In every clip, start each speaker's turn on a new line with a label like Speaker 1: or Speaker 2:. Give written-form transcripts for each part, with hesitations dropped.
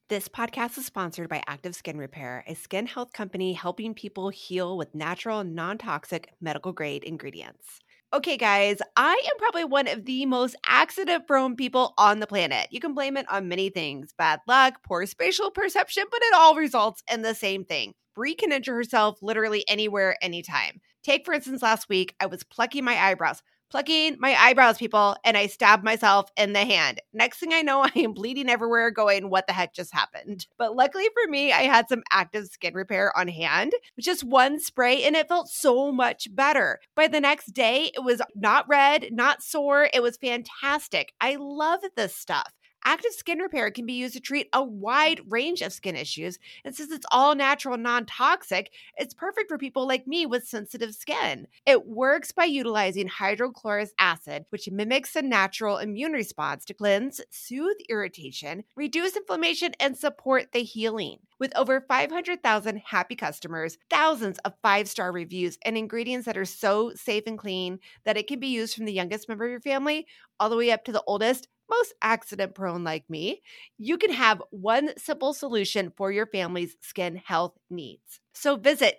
Speaker 1: This podcast is sponsored by Active Skin Repair, a skin health company helping people heal with natural, non-toxic, medical-grade ingredients. Okay, guys, I am probably one of the most accident-prone people on the planet. You can blame it on many things, bad luck, poor spatial perception, but it all results in the same thing. Brie can injure herself literally anywhere, anytime. Take, for instance, last week, I was plucking my eyebrows, people, and I stabbed myself in the hand. Next thing I know, I am bleeding everywhere going, what the heck just happened? But luckily for me, I had some Active Skin Repair on hand, just one spray, and it felt so much better. By the next day, it was not red, not sore. It was fantastic. I love this stuff. Active Skin Repair can be used to treat a wide range of skin issues. And since it's all natural and non-toxic, it's perfect for people like me with sensitive skin. It works by utilizing hydrochloric acid, which mimics a natural immune response to cleanse, soothe irritation, reduce inflammation, and support the healing. With over 500,000 happy customers, thousands of 5-star reviews, and ingredients that are so safe and clean that it can be used from the youngest member of your family all the way up to the oldest, most accident-prone like me, you can have one simple solution for your family's skin health needs. So visit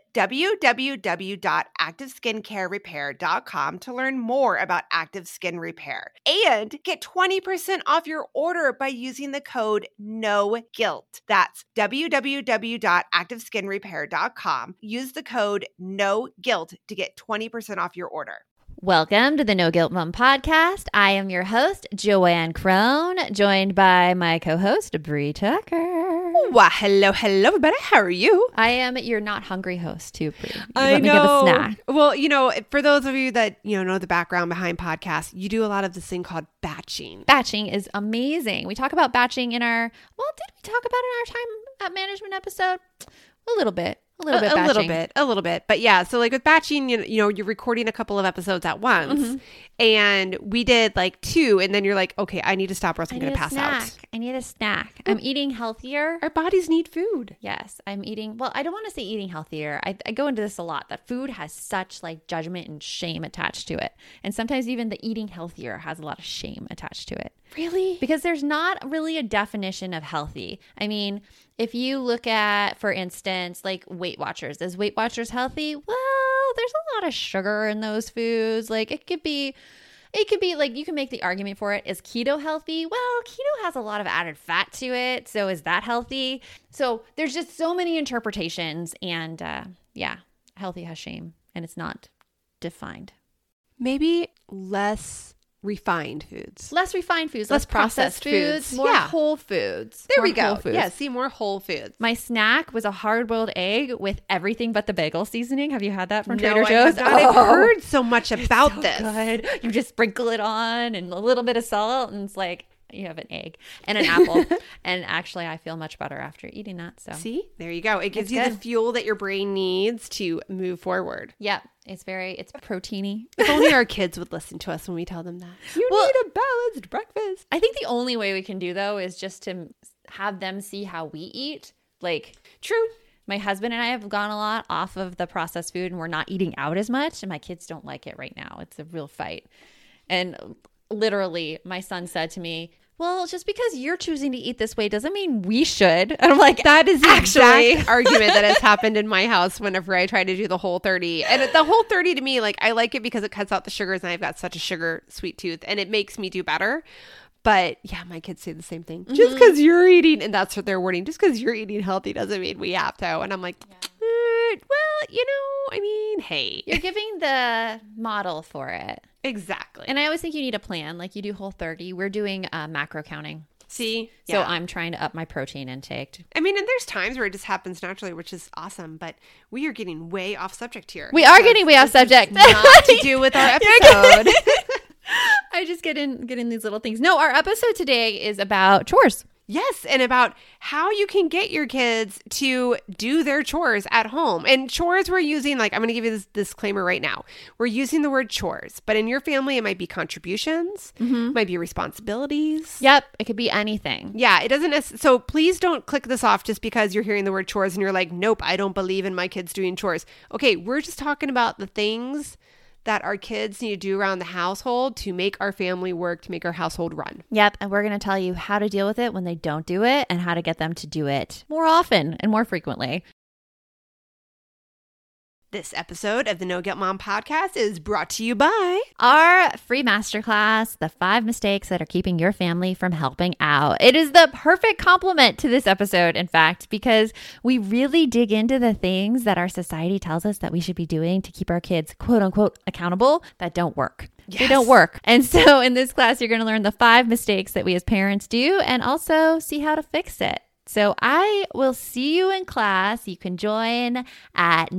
Speaker 1: www.activeskincarerepair.com to learn more about Active Skin Repair and get 20% off your order by using the code NOGUILT. That's www.activeskinrepair.com. Use the code NOGUILT to get 20% off your order.
Speaker 2: Welcome to the No Guilt Mom podcast. I am your host, Joanne Crone, joined by my co-host, Brie Tucker.
Speaker 1: Well, hello, everybody. How are you?
Speaker 2: I am your not hungry host, too, Brie.
Speaker 1: Let
Speaker 2: me give a snack.
Speaker 1: Well, for those of you that know the background behind podcasts, you do a lot of this thing called batching.
Speaker 2: Batching is amazing. We talk about batching in our, did we talk about it in our time at management episode? A little bit. A little bit. But yeah, so like with batching, you're recording a couple of episodes at once and we did like 2 and then you're like, okay, I need to stop or else I'm going to pass out. I need a snack. I'm eating healthier.
Speaker 1: Our bodies need food.
Speaker 2: Yes, I'm eating. Well, I don't want to say eating healthier. I go into this a lot, that food has such like judgment and shame attached to it. And sometimes even the eating healthier has a lot of shame attached to it.
Speaker 1: Really?
Speaker 2: Because there's not really a definition of healthy. I mean, if you look at, for instance, like Weight Watchers, is Weight Watchers healthy? Well, there's a lot of sugar in those foods. Like it could be like, you can make the argument for it. Is keto healthy? Well, keto has a lot of added fat to it. So is that healthy? So there's just so many interpretations, and healthy has shame and it's not defined.
Speaker 1: Maybe less refined foods.
Speaker 2: Less processed foods, more whole foods.
Speaker 1: There we go. Yeah, see, more whole foods.
Speaker 2: My snack was a hard-boiled egg with everything but the bagel seasoning. Have you had that from Trader Joe's?
Speaker 1: I've heard so much about
Speaker 2: so
Speaker 1: this.
Speaker 2: Good. You just sprinkle it on and a little bit of salt, and it's like you have an egg and an apple. And actually, I feel much better after eating that. So
Speaker 1: see, there you go. It gives you the fuel that your brain needs to move forward.
Speaker 2: Yep. It's proteiny.
Speaker 1: If only our kids would listen to us when we tell them that. You need a balanced breakfast.
Speaker 2: I think the only way we can do, though, is just to have them see how we eat. Like,
Speaker 1: true.
Speaker 2: My husband and I have gone a lot off of the processed food, and we're not eating out as much. And my kids don't like it right now. It's a real fight. And literally, my son said to me, well, just because you're choosing to eat this way doesn't mean we should. And I'm like,
Speaker 1: that is the exact argument that has happened in my house whenever I try to do the Whole30. And the Whole30 to me, like, I like it because it cuts out the sugars and I've got such a sugar sweet tooth and it makes me do better. But yeah, my kids say the same thing. Mm-hmm. Just because you're eating, and that's what they're wording, just because you're eating healthy doesn't mean we have to. And I'm like, hey.
Speaker 2: You're giving the model for it.
Speaker 1: Exactly.
Speaker 2: And I always think you need a plan. Like you do Whole30. We're doing macro counting.
Speaker 1: See?
Speaker 2: So I'm trying to up my protein intake.
Speaker 1: I mean, and there's times where it just happens naturally, which is awesome. But we are getting way off subject here.
Speaker 2: We are getting way off subject.
Speaker 1: Not to do with our episode.
Speaker 2: I just get in these little things. No, our episode today is about chores.
Speaker 1: Yes, and about how you can get your kids to do their chores at home. And chores, we're using, like, I'm going to give you this disclaimer right now. We're using the word chores, but in your family, it might be contributions, might be responsibilities.
Speaker 2: Yep, it could be anything.
Speaker 1: Yeah, it doesn't. So please don't click this off just because you're hearing the word chores and you're like, nope, I don't believe in my kids doing chores. Okay, we're just talking about the things that our kids need to do around the household to make our family work, to make our household run.
Speaker 2: Yep. And we're going to tell you how to deal with it when they don't do it and how to get them to do it more often and more frequently.
Speaker 1: This episode of the No Guilt Mom podcast is brought to you by
Speaker 2: our free masterclass, The 5 Mistakes That Are Keeping Your Family from Helping Out. It is the perfect complement to this episode, in fact, because we really dig into the things that our society tells us that we should be doing to keep our kids, quote unquote, accountable that don't work.
Speaker 1: Yes.
Speaker 2: They don't work. And so in this class, you're going to learn the 5 mistakes that we as parents do and also see how to fix it. So I will see you in class. You can join at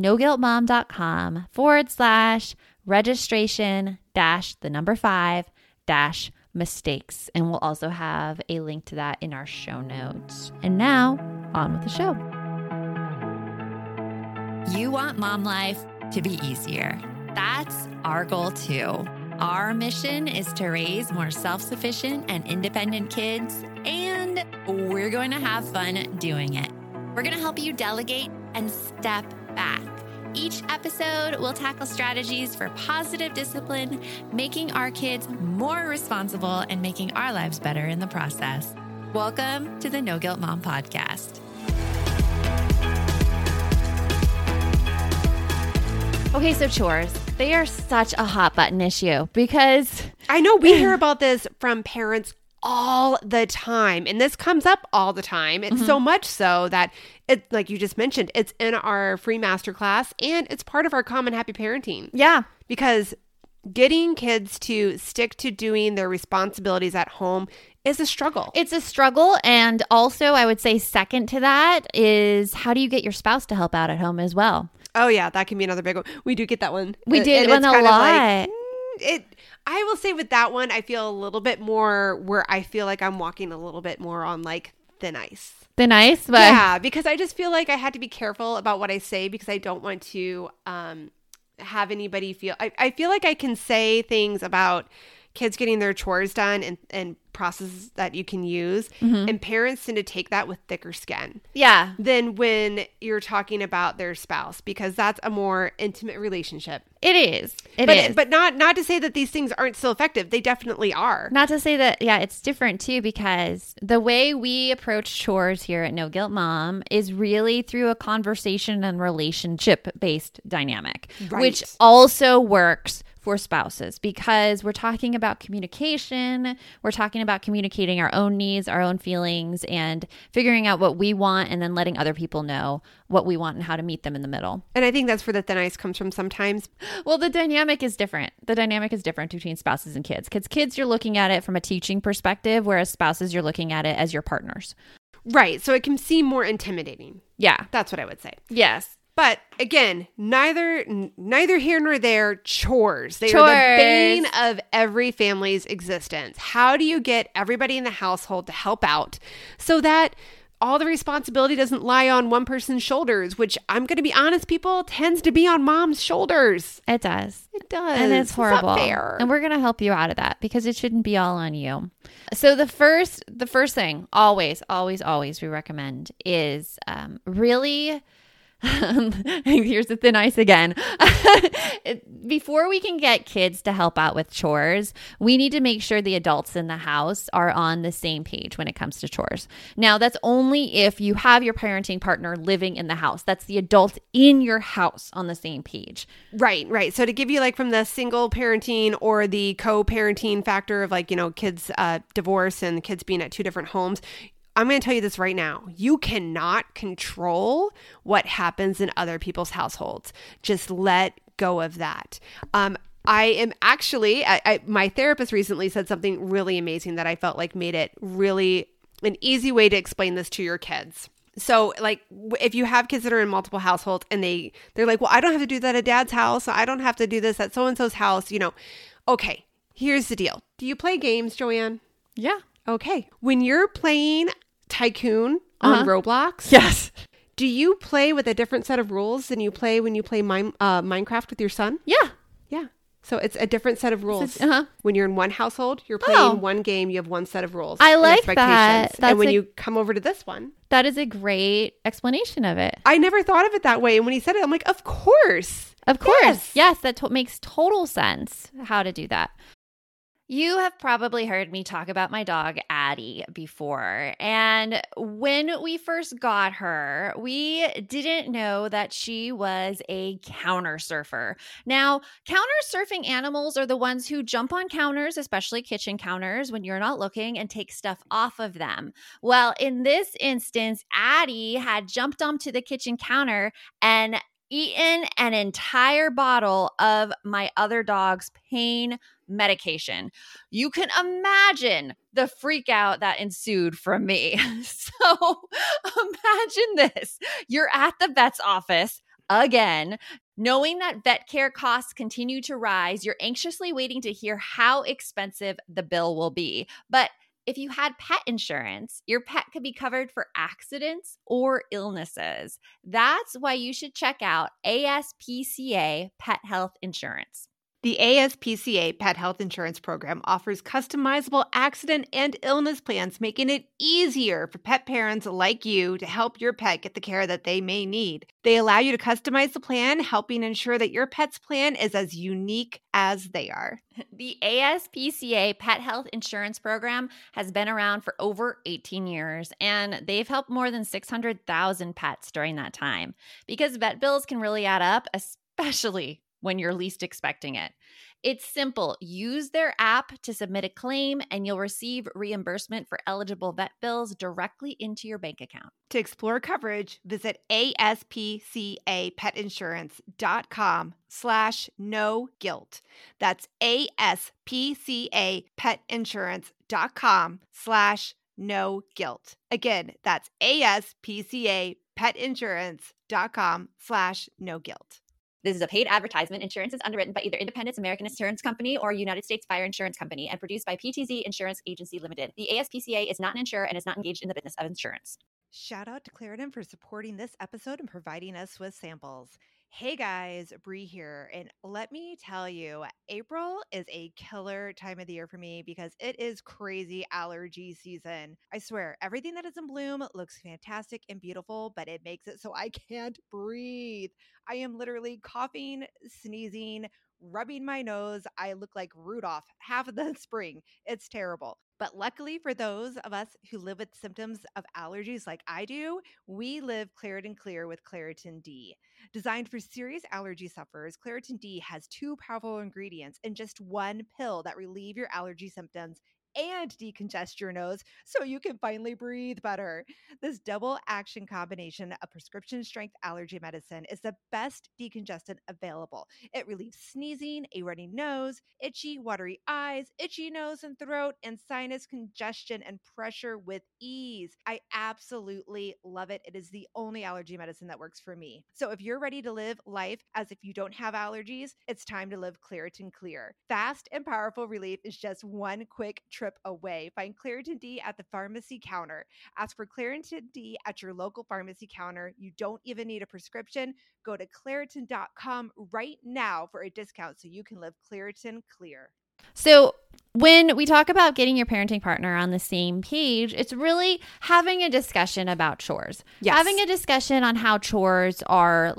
Speaker 2: noguiltmom.com/registration-5-mistakes. And we'll also have a link to that in our show notes. And now on with the show. You want mom life to be easier. That's our goal too. Our mission is to raise more self-sufficient and independent kids, and we're going to have fun doing it. We're going to help you delegate and step back. Each episode will tackle strategies for positive discipline, making our kids more responsible and making our lives better in the process. Welcome to the No Guilt Mom podcast. Okay, so chores. They are such a hot button issue because
Speaker 1: I know we hear about this from parents all the time, and this comes up all the time. It's so much so that it, like you just mentioned, it's in our free masterclass and it's part of our Common Happy Parenting.
Speaker 2: Yeah.
Speaker 1: Because getting kids to stick to doing their responsibilities at home is a struggle.
Speaker 2: It's a struggle. And also, I would say second to that is how do you get your spouse to help out at home as well?
Speaker 1: Oh, yeah. That can be another big one. We do get that one.
Speaker 2: We did one a lot.
Speaker 1: I will say with that one, I feel a little bit more where I feel like I'm walking a little bit more on like thin ice.
Speaker 2: Thin ice? But
Speaker 1: yeah, because I just feel like I had to be careful about what I say because I don't want to have anybody feel... I feel like I can say things about kids getting their chores done and processes that you can use. And parents tend to take that with thicker skin.
Speaker 2: Yeah.
Speaker 1: Than when you're talking about their spouse, because that's a more intimate relationship.
Speaker 2: It is. It is.
Speaker 1: But not to say that these things aren't still effective. They definitely are.
Speaker 2: Not to say that, yeah, it's different too, because the way we approach chores here at No Guilt Mom is really through a conversation and relationship-based dynamic, which also works for spouses because we're talking about communication. We're talking about communicating our own needs, our own feelings, and figuring out what we want and then letting other people know what we want and how to meet them in the middle.
Speaker 1: And I think that's where the thin ice comes from sometimes.
Speaker 2: Well, the dynamic is different. The dynamic is different between spouses and kids. Because kids, you're looking at it from a teaching perspective, whereas spouses, you're looking at it as your partners.
Speaker 1: Right. So it can seem more intimidating.
Speaker 2: Yeah.
Speaker 1: That's what I would say.
Speaker 2: Yes.
Speaker 1: But again, neither here nor there, chores. They are the bane of every family's existence. How do you get everybody in the household to help out so that all the responsibility doesn't lie on one person's shoulders, which I'm going to be honest, people, tends to be on mom's shoulders.
Speaker 2: It does.
Speaker 1: It does.
Speaker 2: And it's horrible.
Speaker 1: It's not fair.
Speaker 2: And we're going to help you out of that because it shouldn't be all on you. So the first thing, always we recommend is really... Here's the thin ice again. Before we can get kids to help out with chores, we need to make sure the adults in the house are on the same page when it comes to chores. Now, that's only if you have your parenting partner living in the house. That's the adult in your house on the same page.
Speaker 1: Right. So to give you like from the single parenting or the co-parenting factor of like, kids divorce and kids being at two different homes, I'm going to tell you this right now. You cannot control what happens in other people's households. Just let go of that. I am actually, my therapist recently said something really amazing that I felt like made it really an easy way to explain this to your kids. So like if you have kids that are in multiple households and they're like, well, I don't have to do that at dad's house. I don't have to do this at so-and-so's house. Okay, here's the deal. Do you play games, Joanne?
Speaker 2: Yeah.
Speaker 1: Okay. When you're playing Tycoon on Roblox,
Speaker 2: yes.
Speaker 1: Do you play with a different set of rules than you play when you play Minecraft with your son?
Speaker 2: Yeah.
Speaker 1: Yeah. So it's a different set of rules.
Speaker 2: Uh-huh.
Speaker 1: When you're in one household, you're playing one game, you have one set of rules.
Speaker 2: I
Speaker 1: and
Speaker 2: like that.
Speaker 1: And when you come over to this one.
Speaker 2: That is a great explanation of it.
Speaker 1: I never thought of it that way. And when he said it, I'm like, of course.
Speaker 2: Of course. Yes, that makes total sense how to do that. You have probably heard me talk about my dog, Addie, before. And when we first got her, we didn't know that she was a counter surfer. Now, counter surfing animals are the ones who jump on counters, especially kitchen counters, when you're not looking and take stuff off of them. Well, in this instance, Addie had jumped onto the kitchen counter and eaten an entire bottle of my other dog's pain medication. You can imagine the freak out that ensued from me. So imagine this. You're at the vet's office again, knowing that vet care costs continue to rise. You're anxiously waiting to hear how expensive the bill will be. But if you had pet insurance, your pet could be covered for accidents or illnesses. That's why you should check out ASPCA Pet Health Insurance.
Speaker 1: The ASPCA Pet Health Insurance Program offers customizable accident and illness plans, making it easier for pet parents like you to help your pet get the care that they may need. They allow you to customize the plan, helping ensure that your pet's plan is as unique as they are.
Speaker 2: The ASPCA Pet Health Insurance Program has been around for over 18 years, and they've helped more than 600,000 pets during that time. Because vet bills can really add up, especially when you're least expecting it. It's simple. Use their app to submit a claim, and you'll receive reimbursement for eligible vet bills directly into your bank account.
Speaker 1: To explore coverage, visit aspcapetinsurance.com/no-guilt. That's aspcapetinsurance.com/no-guilt. Again, that's aspcapetinsurance.com/no-guilt.
Speaker 2: This is a paid advertisement. Insurance is underwritten by either Independence American Insurance Company or United States Fire Insurance Company and produced by PTZ Insurance Agency Limited. The ASPCA is not an insurer and is not engaged in the business of insurance.
Speaker 1: Shout out to Claritin for supporting this episode and providing us with samples. Hey guys, Bree here, and let me tell you, April is a killer time of the year for me because it is crazy allergy season. I swear, everything that is in bloom looks fantastic and beautiful, but it makes it so I can't breathe. I am literally coughing, sneezing, rubbing my nose. I look like Rudolph half of the spring. It's terrible. But luckily for those of us who live with symptoms of allergies like I do, we live Claritin Clear with Claritin D. Designed for serious allergy sufferers, Claritin D has 2 powerful ingredients in just one pill that relieve your allergy symptoms and decongest your nose so you can finally breathe better. This double action combination of prescription strength allergy medicine is the best decongestant available. It relieves sneezing, a runny nose, itchy, watery eyes, itchy nose and throat, and sinus congestion and pressure with ease. I absolutely love it. It is the only allergy medicine that works for me. So if you're ready to live life as if you don't have allergies, it's time to live Claritin Clear. Fast and powerful relief is just one quick trip away. Find Claritin D at the pharmacy counter. Ask for Claritin D at your local pharmacy counter. You don't even need a prescription. Go to Claritin.com right now for a discount so you can live Claritin Clear.
Speaker 2: So when we talk about getting your parenting partner on the same page, it's really having a discussion about chores.
Speaker 1: Yes.
Speaker 2: Having a discussion on how chores are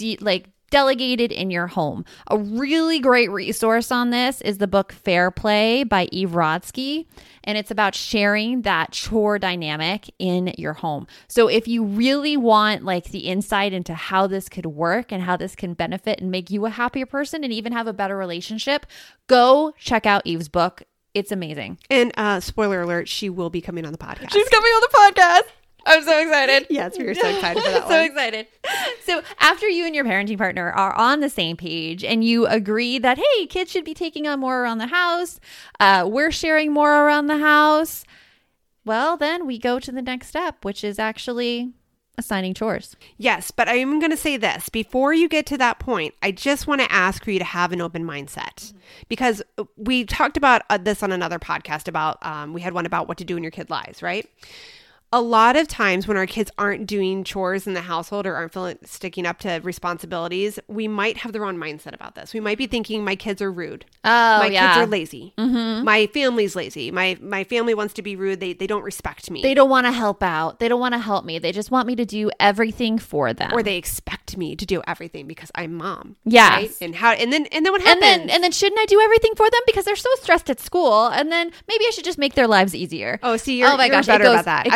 Speaker 2: delegated in your home. A really great resource on this is the book Fair Play by Eve Rodsky, and it's about sharing that chore dynamic in your home. So if you really want the insight into how this could work and how this can benefit and make you a happier person and even have a better relationship, go check out Eve's book. It's amazing.
Speaker 1: And spoiler alert, she will be coming on the podcast.
Speaker 2: She's coming on the podcast. I'm so excited.
Speaker 1: Yes, we were so excited for that one.
Speaker 2: So excited. So after you and your parenting partner are on the same page and you agree that, hey, kids should be taking on more around the house, we're sharing more around the house, well, then we go to the next step, which is actually assigning chores.
Speaker 1: Yes, but I am going to say this. Before you get to that point, I just want to ask for you to have an open mindset. Because we talked about this on another podcast about, we had one about what to do when your kid lies, right? a lot of times when our kids aren't doing chores in the household or aren't sticking up to responsibilities, we might have the wrong mindset about this. We might be thinking my kids are rude.
Speaker 2: Oh,
Speaker 1: my
Speaker 2: yeah.
Speaker 1: kids are lazy. My family's lazy. My family wants to be rude. They don't respect me.
Speaker 2: They don't want to help out. They don't want to help me. They just want me to do everything for them.
Speaker 1: Or they expect me to do everything because I'm mom.
Speaker 2: Yes.
Speaker 1: Right? And then what happens?
Speaker 2: And then shouldn't I do everything for them because they're so stressed at school? And then maybe I should just make their lives easier.
Speaker 1: Oh, see, you're better about that.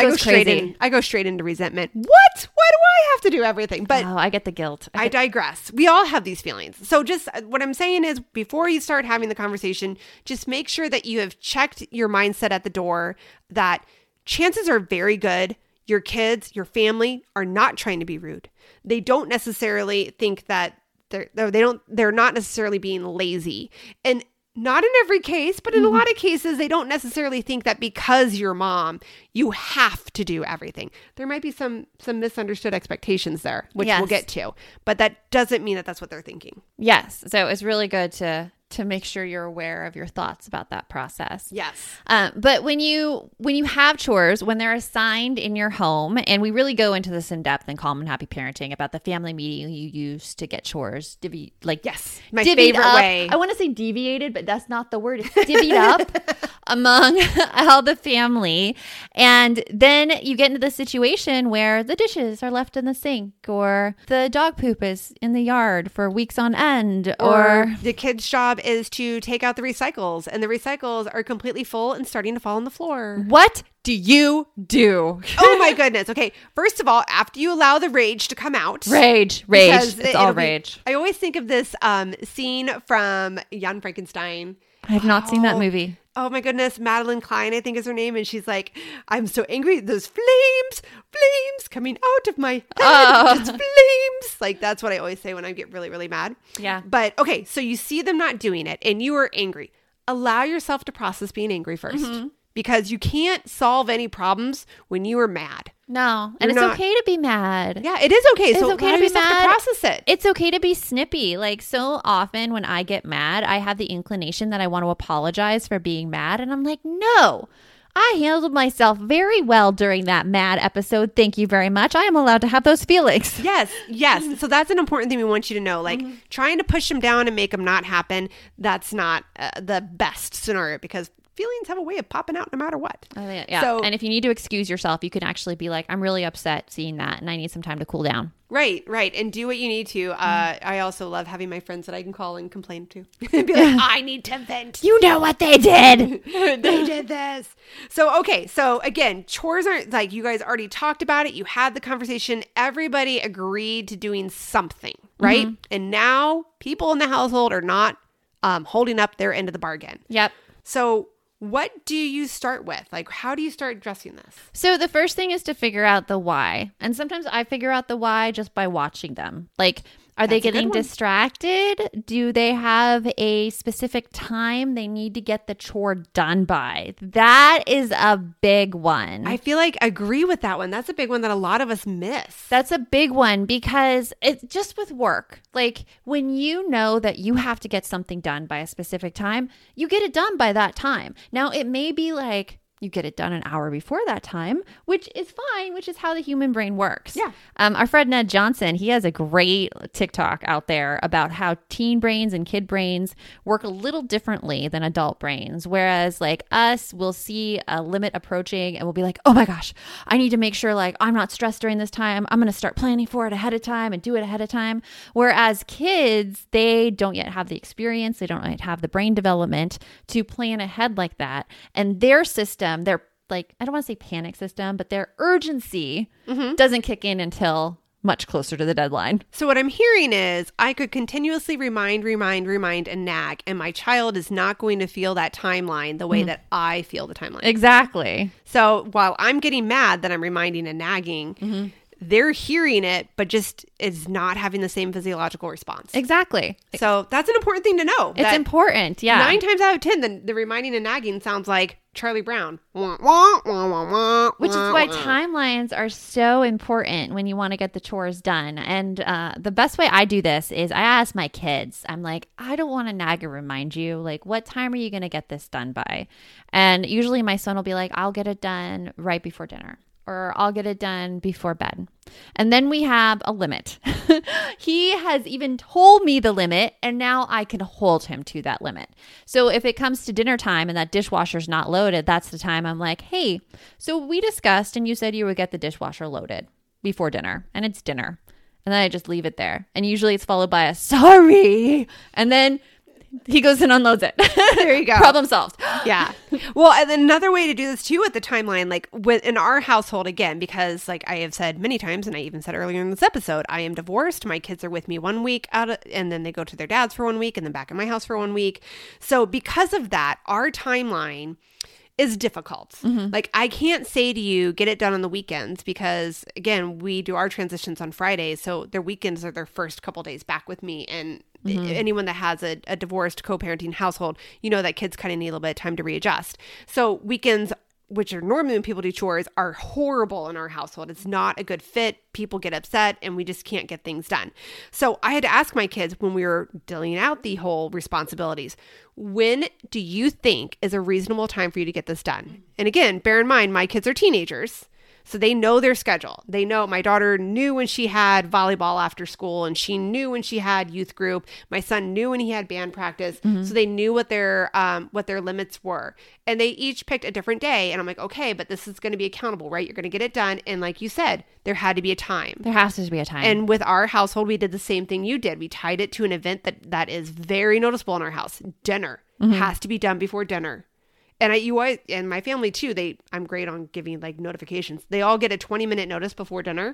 Speaker 1: I go straight into resentment. What? Why do I have to do everything? But
Speaker 2: I get the guilt.
Speaker 1: I digress. We all have these feelings. So just what I'm saying is before you start having the conversation, just make sure that you have checked your mindset at the door, that chances are very good your kids, your family are not trying to be rude. They don't necessarily think that they're not necessarily being lazy. And not in every case, but in a lot of cases, they don't necessarily think that because you're mom, you have to do everything. There might be some misunderstood expectations there, which we'll get to, but that doesn't mean that that's what they're thinking.
Speaker 2: Yes. So it's really good to make sure you're aware of your thoughts about that process.
Speaker 1: Yes.
Speaker 2: But when you have chores, when they're assigned in your home, and we really go into this in depth in Calm and Happy Parenting about the family meeting you use to get chores,
Speaker 1: yes, my favorite way.
Speaker 2: I want to say deviated, but that's not the word. It's divvied up among all the family. And then you get into the situation where the dishes are left in the sink, or the dog poop is in the yard for weeks on end, or
Speaker 1: the kid's job is to take out the recycles, and the recycles are completely full and starting to fall on the floor.
Speaker 2: What do you do?
Speaker 1: Oh my goodness. Okay. First of all, after you allow the rage to come out.
Speaker 2: Rage. It's all rage.
Speaker 1: I always think of this scene from Young Frankenstein.
Speaker 2: I have not seen that movie.
Speaker 1: Oh my goodness. Madeline Klein, I think is her name. And she's like, I'm so angry. Those flames coming out of my head. Just flames. Like, that's what I always say when I get really, really mad.
Speaker 2: Yeah.
Speaker 1: But okay. So you see them not doing it and you are angry. Allow yourself to process being angry first. Because you can't solve any problems when you are mad.
Speaker 2: No. And it's okay to be mad.
Speaker 1: Yeah, it is okay.
Speaker 2: It's okay to be mad.
Speaker 1: To process it.
Speaker 2: It's okay to be snippy. Like, so often when I get mad, I have the inclination that I want to apologize for being mad. And I'm like, no, I handled myself very well during that mad episode. Thank you very much. I am allowed to have those feelings.
Speaker 1: Yes. So that's an important thing we want you to know. Like, trying to push them down and make them not happen, that's not the best scenario, because feelings have a way of popping out no matter what.
Speaker 2: Yeah. So, and if you need to excuse yourself, you can actually be like, I'm really upset seeing that and I need some time to cool down.
Speaker 1: Right. And do what you need to. I also love having my friends that I can call and complain to. Be like, I need to vent.
Speaker 2: You know what they did.
Speaker 1: They did this. So, okay. So again, chores aren't like, you guys already talked about it. You had the conversation. Everybody agreed to doing something, right? And now people in the household are not holding up their end of the bargain.
Speaker 2: Yep.
Speaker 1: So what do you start with? Like, how do you start addressing this?
Speaker 2: So the first thing is to figure out the why. And sometimes I figure out the why just by watching them. Like, are they getting distracted? Do they have a specific time they need to get the chore done by? That is a big one.
Speaker 1: I feel like I agree with that one. That's a big one that a lot of us miss.
Speaker 2: That's a big one because it's just with work. Like, when you know that you have to get something done by a specific time, you get it done by that time. Now, it may be like you get it done an hour before that time, which is fine, which is how the human brain works.
Speaker 1: Yeah.
Speaker 2: Our friend Ned Johnson, he has a great TikTok out there about how teen brains and kid brains work a little differently than adult brains. Whereas like us, we'll see a limit approaching and we'll be like, oh my gosh, I need to make sure like I'm not stressed during this time. I'm going to start planning for it ahead of time and do it ahead of time. Whereas kids, they don't yet have the experience. They don't yet have the brain development to plan ahead like that. And their system, their, like, I don't want to say panic system, but their urgency doesn't kick in until much closer to the deadline.
Speaker 1: So what I'm hearing is I could continuously remind, and nag, and my child is not going to feel that timeline the way that I feel the timeline.
Speaker 2: Exactly.
Speaker 1: So while I'm getting mad that I'm reminding and nagging, they're hearing it, but just is not having the same physiological response.
Speaker 2: Exactly.
Speaker 1: So that's an important thing to know.
Speaker 2: It's important. Yeah.
Speaker 1: 9 times out of 10, the reminding and nagging sounds like Charlie Brown.
Speaker 2: Which is why timelines are so important when you want to get the chores done. And the best way I do this is I ask my kids, I'm like, I don't want to nag or remind you. Like, what time are you going to get this done by? And usually my son will be like, I'll get it done right before dinner. or I'll get it done before bed. And then we have a limit. He has even told me the limit, and now I can hold him to that limit. So if it comes to dinner time and that dishwasher's not loaded, that's the time I'm like, hey, so we discussed and you said you would get the dishwasher loaded before dinner, and it's dinner. And then I just leave it there. And usually it's followed by a sorry. And then he goes and unloads it.
Speaker 1: There you go.
Speaker 2: Problem solved.
Speaker 1: Yeah. Well, and another way to do this too with the timeline, like in our household, again, because like I have said many times, and I even said earlier in this episode, I am divorced. My kids are with me 1 week and then they go to their dad's for 1 week and then back in my house for 1 week. So because of that, our timeline is difficult. Like I can't say to you, get it done on the weekends because again, we do our transitions on Fridays. So their weekends are their first couple days back with me. And anyone that has a divorced co-parenting household, you know that kids kind of need a little bit of time to readjust. So weekends, which are normally when people do chores, are horrible in our household. It's not a good fit. People get upset and we just can't get things done. So I had to ask my kids when we were dealing out the whole responsibilities, when do you think is a reasonable time for you to get this done? And again, bear in mind, my kids are teenagers. So they know their schedule. They know my daughter knew when she had volleyball after school and she knew when she had youth group. My son knew when he had band practice. So they knew what their limits were. And they each picked a different day. And I'm like, okay, but this is going to be accountable, right? You're going to get it done. And like you said, there had to be a time.
Speaker 2: There has to be a time.
Speaker 1: And with our household, we did the same thing you did. We tied it to an event that is very noticeable in our house. Dinner has to be done before dinner. And and my family too, I'm great on giving like notifications. They all get a 20-minute notice before dinner.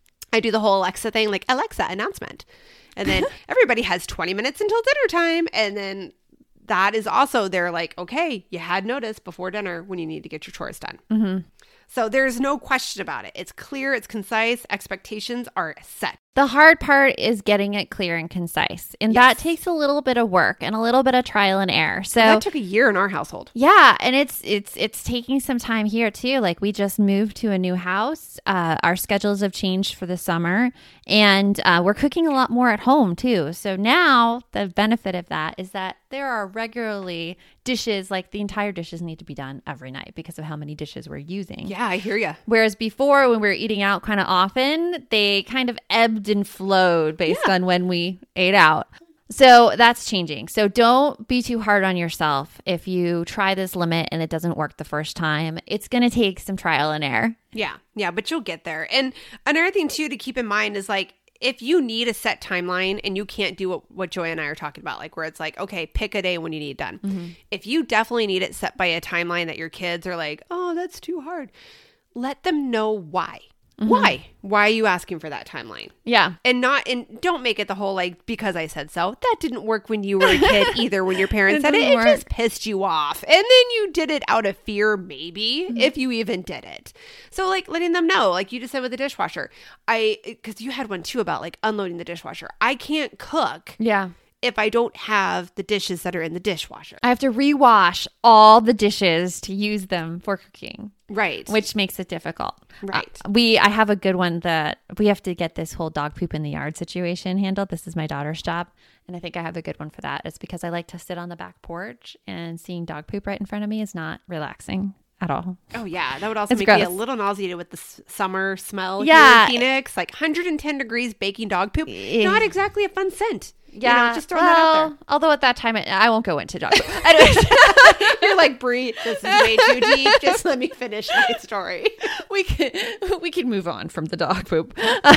Speaker 1: I do the whole Alexa thing, like Alexa announcement. And then everybody has 20 minutes until dinner time. And then that is also, they're like, okay, you had notice before dinner when you need to get your chores done. So there's no question about it. It's clear, it's concise, expectations are set.
Speaker 2: The hard part is getting it clear and concise. And that takes a little bit of work and a little bit of trial and error. So
Speaker 1: that took a year in our household.
Speaker 2: Yeah. And it's taking some time here too. Like we just moved to a new house. Our schedules have changed for the summer and we're cooking a lot more at home too. So now the benefit of that is that there are regularly dishes, like the entire dishes need to be done every night because of how many dishes we're using.
Speaker 1: Yeah, I hear you.
Speaker 2: Whereas before when we were eating out kind of often, they kind of ebbed and flowed based on when we ate out. So that's changing. So don't be too hard on yourself. If you try this limit and it doesn't work the first time, it's going to take some trial and error.
Speaker 1: Yeah, but you'll get there. And another thing too to keep in mind is like, if you need a set timeline and you can't do what Joy and I are talking about, like where it's like, okay, pick a day when you need it done. If you definitely need it set by a timeline that your kids are like, oh, that's too hard, let them know why. Why are you asking for that timeline?
Speaker 2: Yeah.
Speaker 1: And don't make it the whole like, because I said so. That didn't work when you were a kid either, when your parents said it. It just pissed you off. And then you did it out of fear, maybe, if you even did it. So like letting them know, like you just said with the dishwasher, because you had one too about like unloading the dishwasher. I can't cook.
Speaker 2: Yeah.
Speaker 1: If I don't have the dishes that are in the dishwasher.
Speaker 2: I have to rewash all the dishes to use them for cooking.
Speaker 1: Right.
Speaker 2: Which makes it difficult.
Speaker 1: Right.
Speaker 2: I have a good one that we have to get this whole dog poop in the yard situation handled. This is my daughter's job. And I think I have a good one for that. It's because I like to sit on the back porch and seeing dog poop right in front of me is not relaxing at all.
Speaker 1: Oh, yeah. That would also make me a little nauseated with the summer smell here in Phoenix. Like 110 degrees baking dog poop. Not exactly a fun scent.
Speaker 2: Yeah.
Speaker 1: You know, just throwing that out there.
Speaker 2: Although at that time, I won't go into dog poop. Anyways.
Speaker 1: You're like, Brie, this is way too deep. Just let me finish my story.
Speaker 2: We can move on from the dog poop.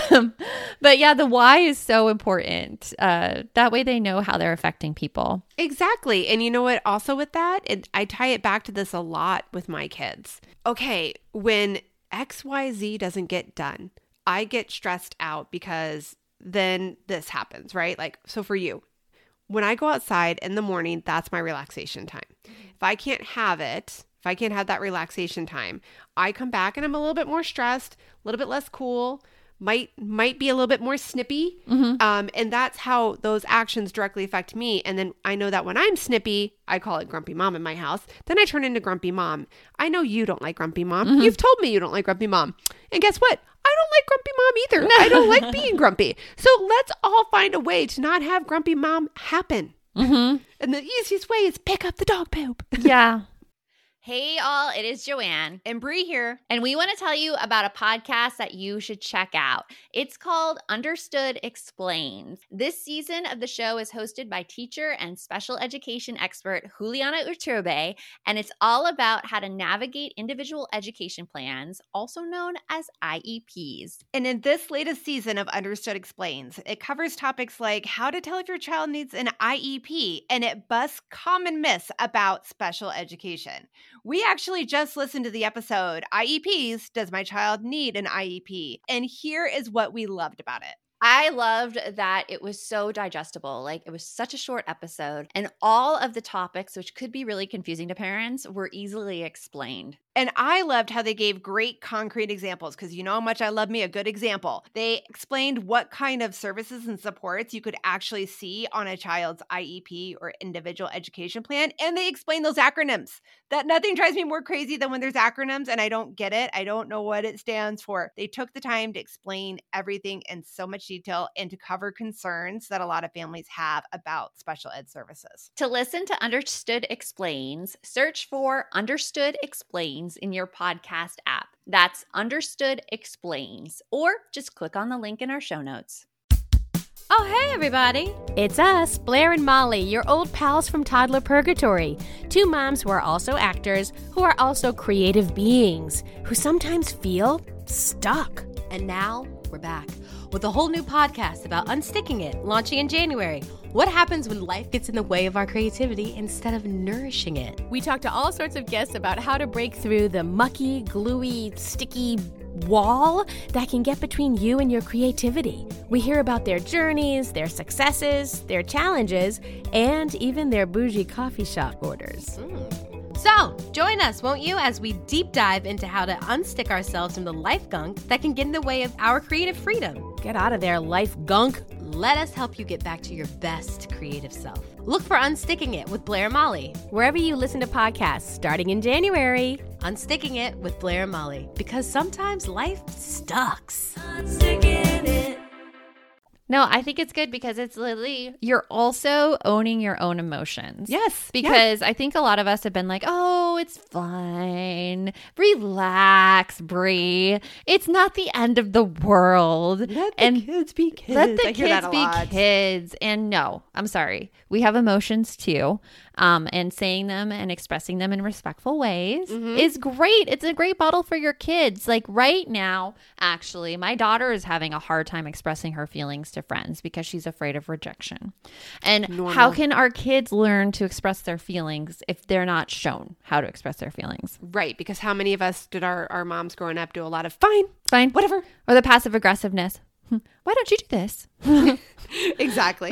Speaker 2: But yeah, the why is so important. That way they know how they're affecting people.
Speaker 1: Exactly. And you know what? Also with that, I tie it back to this a lot with my kids. Okay, when XYZ doesn't get done, I get stressed out because then this happens, right? Like, so for you, when I go outside in the morning, that's my relaxation time. If I can't have that relaxation time, I come back and I'm a little bit more stressed, a little bit less cool, might be a little bit more snippy. And that's how those actions directly affect me. And then I know that when I'm snippy, I call it grumpy mom in my house. Then I turn into grumpy mom. I know you don't like grumpy mom. You've told me you don't like grumpy mom. And guess what? I don't like grumpy mom either. I don't like being grumpy. So let's all find a way to not have grumpy mom happen. And the easiest way is pick up the dog poop.
Speaker 2: Yeah. Hey all, it is Joanne.
Speaker 1: And Bree here.
Speaker 2: And we want to tell you about a podcast that you should check out. It's called Understood Explains. This season of the show is hosted by teacher and special education expert Juliana Urturbe, and it's all about how to navigate individual education plans, also known as IEPs.
Speaker 1: And in this latest season of Understood Explains, it covers topics like how to tell if your child needs an IEP, and it busts common myths about special education. We actually just listened to the episode, IEPs, Does My Child Need an IEP? And here is what we loved about it.
Speaker 2: I loved that it was so digestible. Like, it was such a short episode, and all of the topics, which could be really confusing to parents, were easily explained.
Speaker 1: And I loved how they gave great concrete examples because you know how much I love me a good example. They explained what kind of services and supports you could actually see on a child's IEP or individual education plan. And they explained those acronyms. That nothing drives me more crazy than when there's acronyms and I don't get it. I don't know what it stands for. They took the time to explain everything in so much detail and to cover concerns that a lot of families have about special ed services.
Speaker 2: To listen to Understood Explains, search for Understood Explains in your podcast app. That's Understood Explains, or just click on the link in our show notes.
Speaker 3: Oh, hey, everybody. It's us, Blair and Molly, your old pals from Toddler Purgatory. Two moms who are also actors, who are also creative beings, who sometimes feel stuck.
Speaker 4: And now we're back with a whole new podcast about unsticking it, launching in January. What happens when life gets in the way of our creativity instead of nourishing it?
Speaker 3: We talk to all sorts of guests about how to break through the mucky, gluey, sticky wall that can get between you and your creativity. We hear about their journeys, their successes, their challenges, and even their bougie coffee shop orders.
Speaker 4: So, join us, won't you, as we deep dive into how to unstick ourselves from the life gunk that can get in the way of our creative freedom.
Speaker 3: Get out of there, life gunk.
Speaker 4: Let us help you get back to your best creative self. Look for Unsticking It with Blair and Molly.
Speaker 3: Wherever you listen to podcasts, starting in January.
Speaker 4: Unsticking It with Blair and Molly. Because sometimes life sucks.
Speaker 2: Unsticking it. No, I think it's good because it's literally, you're also owning your own emotions.
Speaker 1: Yes.
Speaker 2: Because I think a lot of us have been like, oh, it's fine. Relax, Bree. It's not the end of the world.
Speaker 1: Let the kids be kids.
Speaker 2: Let the
Speaker 1: I hear that
Speaker 2: kids
Speaker 1: a
Speaker 2: be
Speaker 1: lot.
Speaker 2: kids. And no, I'm sorry. We have emotions too. And saying them and expressing them in respectful ways is great. It's a great model for your kids. Like right now, actually, my daughter is having a hard time expressing her feelings to friends because she's afraid of rejection. And how can our kids learn to express their feelings if they're not shown how to express their feelings?
Speaker 1: Right, because how many of us did our moms growing up do a lot of fine,
Speaker 2: Whatever. Or the passive aggressiveness. Why don't you do this?
Speaker 1: Exactly.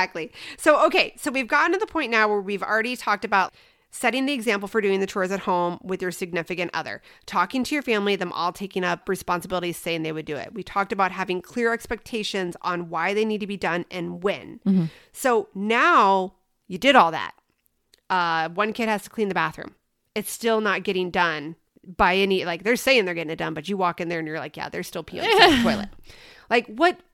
Speaker 1: So we've gotten to the point now where we've already talked about setting the example for doing the chores at home with your significant other, talking to your family, them all taking up responsibilities, saying they would do it. We talked about having clear expectations on why they need to be done and when. So now you did all that. One kid has to clean the bathroom. It's still not getting done by any, like they're saying they're getting it done, but you walk in there and you're like, yeah, they're still peeing on the toilet. Like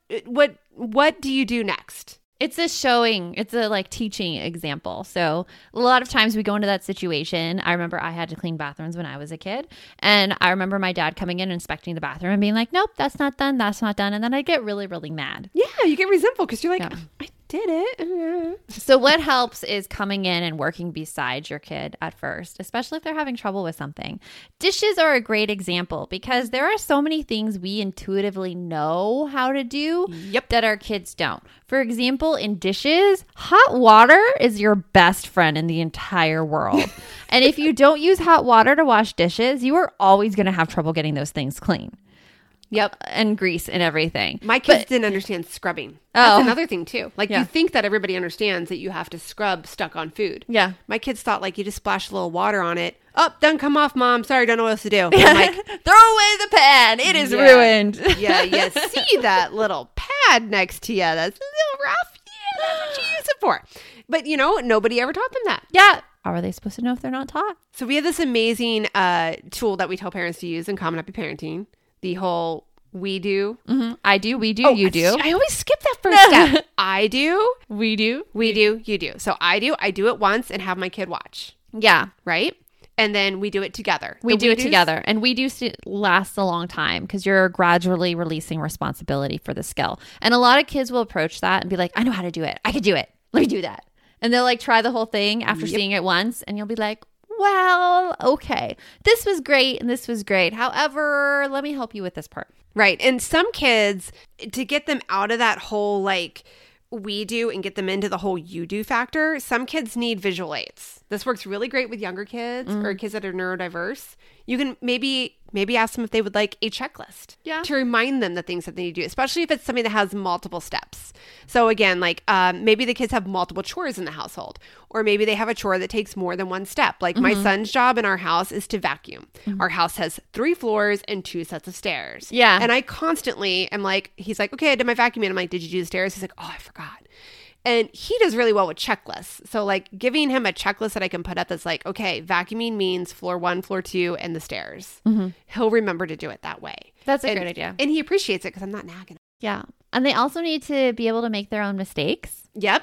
Speaker 1: what do you do next?
Speaker 2: It's a teaching example. So a lot of times we go into that situation. I remember I had to clean bathrooms when I was a kid. And I remember my dad coming in and inspecting the bathroom and being like, nope, that's not done. That's not done. And then I get really, really mad.
Speaker 1: Yeah, you get resentful because you're like, I did it.
Speaker 2: So what helps is coming in and working beside your kid at first, especially if they're having trouble with something. Dishes are a great example because there are so many things we intuitively know how to do that our kids don't. For example, in dishes, hot water is your best friend in the entire world. And if you don't use hot water to wash dishes, you are always going to have trouble getting those things clean.
Speaker 1: Yep.
Speaker 2: And grease and everything.
Speaker 1: My kids didn't understand scrubbing. That's another thing too. Like you think that everybody understands that you have to scrub stuck on food.
Speaker 2: Yeah.
Speaker 1: My kids thought like you just splash a little water on it. Oh, done come off, Mom. Sorry, don't know what else to do. I'm like,
Speaker 2: throw away the pan. It is ruined.
Speaker 1: Yeah, you see that little pad next to you. That's a little rough. Yeah, that's what you use it for. But nobody ever taught them that.
Speaker 2: Yeah. How are they supposed to know if they're not taught?
Speaker 1: So we have this amazing tool that we tell parents to use in Common Happy Parenting. The whole we do.
Speaker 2: Mm-hmm. I do, we do, you do.
Speaker 1: I always skip that first step. I do.
Speaker 2: We do.
Speaker 1: We do, you do. So I do it once and have my kid watch.
Speaker 2: Yeah.
Speaker 1: Right? and then we do it together.
Speaker 2: We do it together, and we do last a long time because you're gradually releasing responsibility for the skill. And a lot of kids will approach that and be like, I know how to do it. I could do it. Let me do that. And they'll like try the whole thing after seeing it once, and you'll be like, well, okay, this was great and this was great. However, let me help you with this part.
Speaker 1: Right. And some kids, to get them out of that whole like we do and get them into the whole you do factor, some kids need visual aids. This works really great with younger kids or kids that are neurodiverse. You can maybe ask them if they would like a checklist to remind them the things that they need to do, especially if it's something that has multiple steps. So again, like maybe the kids have multiple chores in the household, or maybe they have a chore that takes more than one step. Like my son's job in our house is to vacuum. Our house has 3 floors and 2 sets of stairs.
Speaker 2: Yeah.
Speaker 1: And I constantly am like, he's like, okay, I did my vacuuming. I'm like, did you do the stairs? He's like, oh, I forgot. And he does really well with checklists. So like giving him a checklist that I can put up that's like, okay, vacuuming means floor 1, floor 2, and the stairs. He'll remember to do it that way.
Speaker 2: That's a great idea.
Speaker 1: And he appreciates it because I'm not nagging him.
Speaker 2: Yeah. And they also need to be able to make their own mistakes.
Speaker 1: Yep.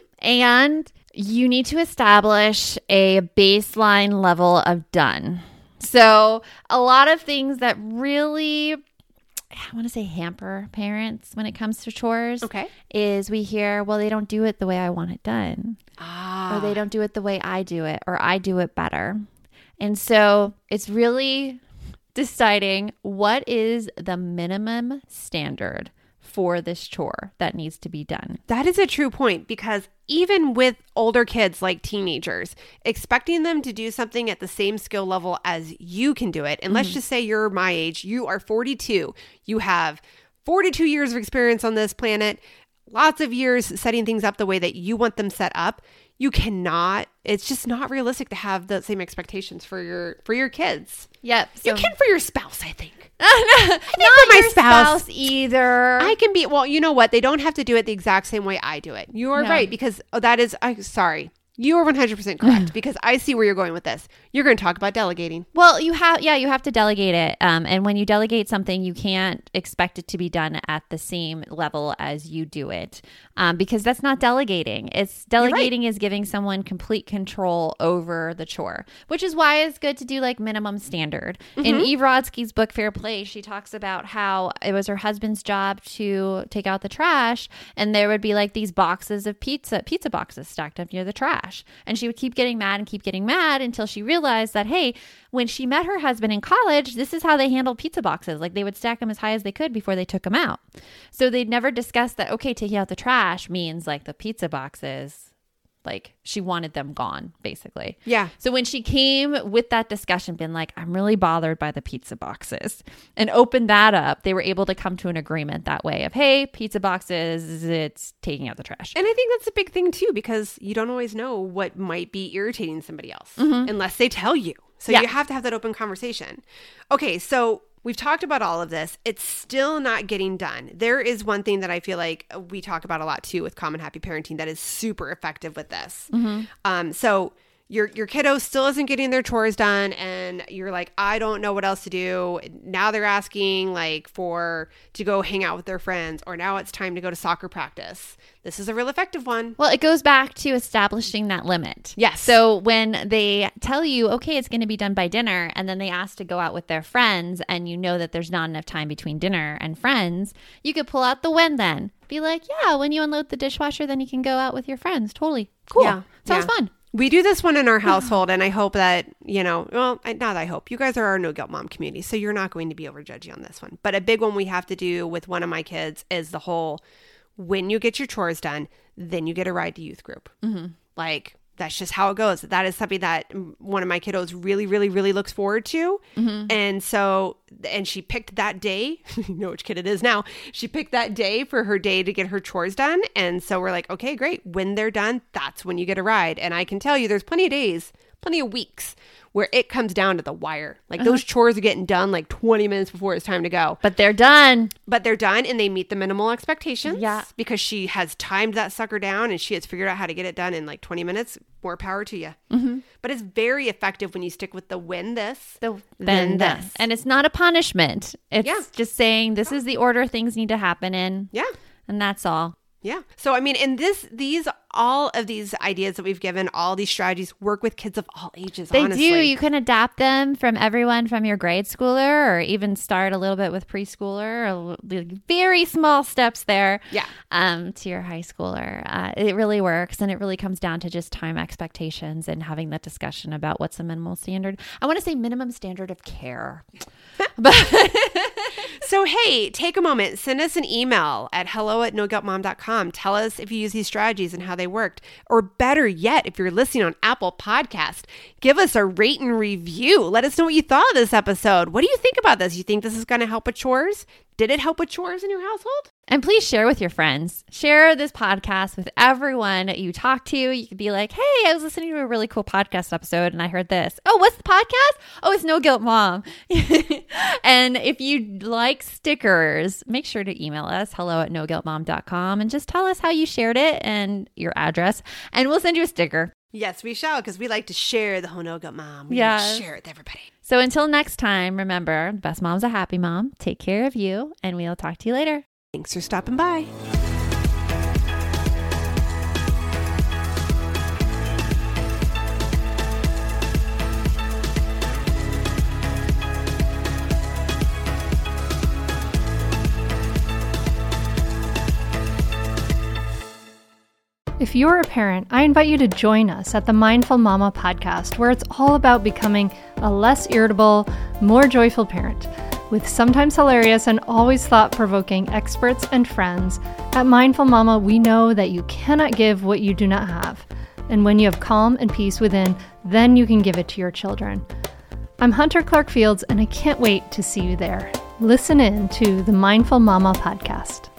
Speaker 2: And you need to establish a baseline level of done. So a lot of things that really, I want to say hamper parents when it comes to chores is we hear, well, they don't do it the way I want it done. Or they don't do it the way I do it, or I do it better. And so it's really deciding what is the minimum standard for this chore that needs to be done.
Speaker 1: That is a true point, because even with older kids like teenagers, expecting them to do something at the same skill level as you can do it, and let's just say you're my age, you are 42, you have 42 years of experience on this planet, lots of years setting things up the way that you want them set up. You cannot, it's just not realistic to have the same expectations for your kids.
Speaker 2: Yep.
Speaker 1: You can for your spouse, I think.
Speaker 2: Not
Speaker 1: for my
Speaker 2: your spouse either.
Speaker 1: I can be, well, you know what? They don't have to do it the exact same way I do it. You are right, because that is, sorry. You are 100% correct, because I see where you're going with this. You're going to talk about delegating.
Speaker 2: Well, you have to delegate it. And when you delegate something, you can't expect it to be done at the same level as you do it, because that's not delegating. It's delegating is giving someone complete control over the chore, which is why it's good to do like minimum standard. In Eve Rodsky's book, Fair Play, she talks about how it was her husband's job to take out the trash, and there would be like these boxes of pizza boxes stacked up near the trash. And she would keep getting mad until she realized that, hey, when she met her husband in college, this is how they handled pizza boxes. Like they would stack them as high as they could before they took them out. So they'd never discussed that, okay, taking out the trash means like the pizza boxes, like she wanted them gone, basically.
Speaker 1: Yeah.
Speaker 2: So when she came with that discussion, been like, I'm really bothered by the pizza boxes, and opened that up, they were able to come to an agreement that way of, hey, pizza boxes, it's taking out the trash.
Speaker 1: And I think that's a big thing too, because you don't always know what might be irritating somebody else unless they tell you. So you have to have that open conversation. Okay, so we've talked about all of this. It's still not getting done. There is one thing that I feel like we talk about a lot too with Common Happy Parenting that is super effective with this. So your kiddo still isn't getting their chores done, and you're like, I don't know what else to do. Now they're asking like to go hang out with their friends, or now it's time to go to soccer practice. This is a real effective one.
Speaker 2: Well, it goes back to establishing that limit.
Speaker 1: Yes.
Speaker 2: So when they tell you, okay, it's going to be done by dinner, and then they ask to go out with their friends, and you know that there's not enough time between dinner and friends, you could pull out the when then. Be like, yeah, when you unload the dishwasher, then you can go out with your friends. Totally. Cool.
Speaker 1: Yeah.
Speaker 2: Sounds fun.
Speaker 1: We do this one in our household, and I hope that, not that I hope. You guys are our No Guilt Mom community, so you're not going to be over judgy on this one. But a big one we have to do with one of my kids is the whole, when you get your chores done, then you get a ride to youth group. Like, that's just how it goes. That is something that one of my kiddos really, really, really looks forward to. And so, and she picked that day, you know which kid it is now. She picked that day for her day to get her chores done. And so we're like, okay, great. When they're done, that's when you get a ride. And I can tell you there's plenty of days, plenty of weeks where it comes down to the wire. Like those chores are getting done like 20 minutes before it's time to go.
Speaker 2: But they're done.
Speaker 1: And they meet the minimal expectations.
Speaker 2: Yeah.
Speaker 1: Because she has timed that sucker down and she has figured out how to get it done in like 20 minutes. More power to you. But it's very effective when you stick with the when this, then this.
Speaker 2: And it's not a punishment. It's just saying this is the order things need to happen in.
Speaker 1: Yeah.
Speaker 2: And that's all.
Speaker 1: Yeah. So, I mean, and these all of these ideas that we've given, all these strategies work with kids of all ages,
Speaker 2: They
Speaker 1: honestly.
Speaker 2: do. You can adapt them from everyone from your grade schooler, or even start a little bit with preschooler, very small steps there.
Speaker 1: Yeah.
Speaker 2: To your high schooler. It really works, and it really comes down to just time expectations and having that discussion about what's the minimal standard. I want to say minimum standard of care. But
Speaker 1: So, hey, take a moment. Send us an email at hello@noguiltmom.com. Tell us if you use these strategies and how they worked. Or better yet, if you're listening on Apple Podcast, give us a rate and review. Let us know what you thought of this episode. What do you think about this? You think this is going to help with chores? Did it help with chores in your household?
Speaker 2: And please share with your friends. Share this podcast with everyone you talk to. You could be like, hey, I was listening to a really cool podcast episode and I heard this. Oh, what's the podcast? Oh, it's No Guilt Mom. And if you like stickers, make sure to email us, hello@noguiltmom.com, and just tell us how you shared it and your address, and we'll send you a sticker.
Speaker 1: Yes, we shall, because we like to share the whole No Guilt Mom. We
Speaker 2: Yes.
Speaker 1: share it with everybody.
Speaker 2: So until next time, remember, the best mom's a happy mom. Take care of you, and we'll talk to you later.
Speaker 1: Thanks for stopping by.
Speaker 5: If you're a parent, I invite you to join us at the Mindful Mama podcast, where it's all about becoming a less irritable, more joyful parent. With sometimes hilarious and always thought-provoking experts and friends, at Mindful Mama, we know that you cannot give what you do not have. And when you have calm and peace within, then you can give it to your children. I'm Hunter Clark Fields, and I can't wait to see you there. Listen in to the Mindful Mama podcast.